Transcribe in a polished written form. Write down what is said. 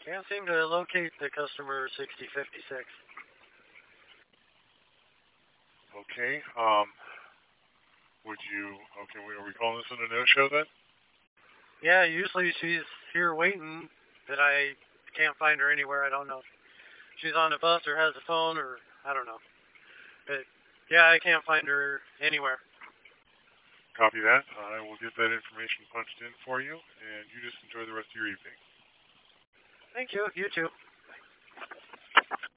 Can't seem to locate the customer 6056. Okay. Are we calling this in a no-show then? Yeah, usually she's here waiting, but I can't find her anywhere. I don't know if she's on the bus or has a phone or I don't know. But yeah, I can't find her anywhere. Copy that. I will get that information punched in for you, and you just enjoy the rest of your evening. Thank you. You too.